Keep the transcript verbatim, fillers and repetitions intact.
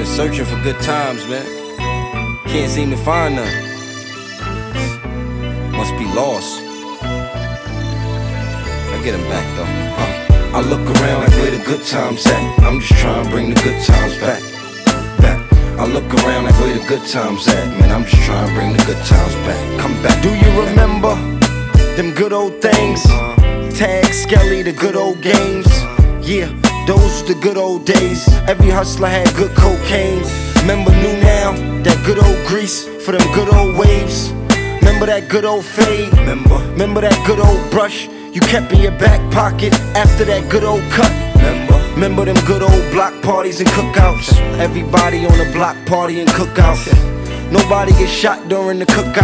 searching for good times, man. Can't seem to find none. Must be lost. I get him back though. Uh, I look around like where the good times at. I'm just trying to bring the good times back. Back. I look around like where the good times at. Man, I'm just trying to bring the good times back. Come back. Do you remember them good old things? Tag Skelly, the good old games. Yeah, those the good old days. Every hustler had good cocaine. Remember New Now, that good old grease for them good old waves. Remember that good old fade. Remember, remember that good old brush you kept in your back pocket after that good old cut. Remember, remember them good old block parties and cookouts. Everybody on the block party and cookout. Nobody get shot during the cookout.